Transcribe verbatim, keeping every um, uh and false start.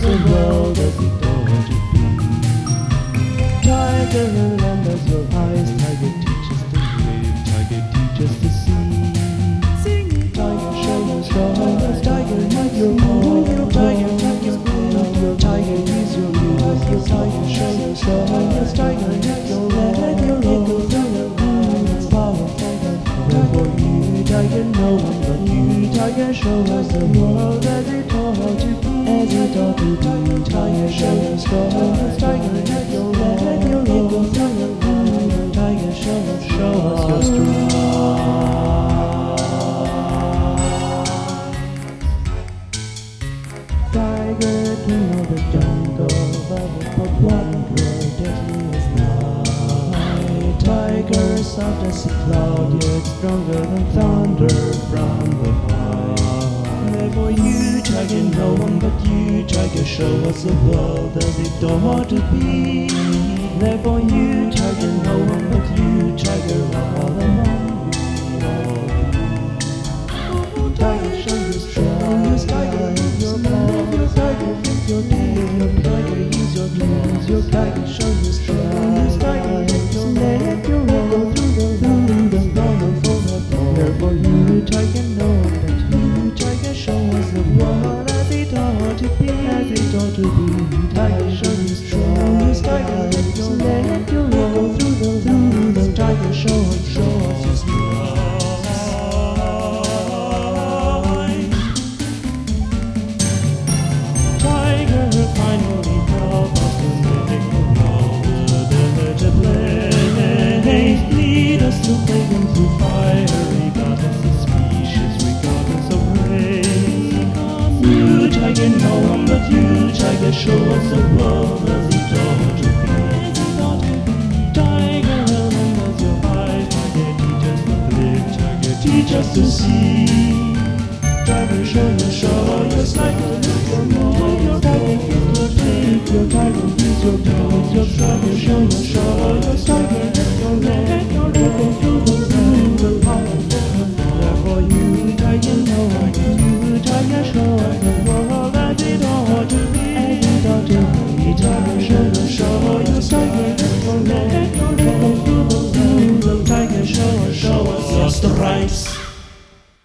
the world as it ought to be. Tiger, lend us your eyes. Tiger, teach us to live. Tiger, teach us to see. Sing it, Tiger, show us stars. Tiger, hide your heart. Tiger, tuck your head. Tiger, ease your ears. Tiger, show us stars. Tiger, let your let your head go through your eyes. Powerful, for you, Tiger, no one but you. Tiger, show us the world as it ought to be. As it ought to be. Tiger, show us stars. Tiger, let your let your head go through your eyes. Tiger, show us, show us your strength. Tiger, king of the jungle, but wonder deadly as night. Tiger, soft as a cloud, yet stronger than thunder from the high. Therefore you, Tiger, no one but you, Tiger, show us the world as it ought to be. Therefore you, Tiger, no one but you, Tiger, are all among we all. Oh, Tiger, show your strength. Tiger, use your mind. Your Tiger, use your teeth. Your Tiger, use your dreams. Your Tiger, show your strength. Tiger, let your let your head go through the through the thunder for the dawn. Therefore you, Tiger, no one but you, Tiger, show us the world as it ought to be. As it ought to be. Tiger, show your strength. Tiger, let your let your head go through the through the Tiger, show us, show us your strength. To pagan through fire, regardless of species, regardless of race. You, Tiger, no one but you, Tiger, show us the world as it ought to be. Tiger, lend us your eyes. Tiger, teach us to live. Tiger, teach us to see. Tiger, show us, show us, Tiger, lift your mind. Your Tiger, get your feet. Your Tiger, use your toes. Your Tiger, show us, show us, Tiger, lift your leg. Show us, show us your stripes.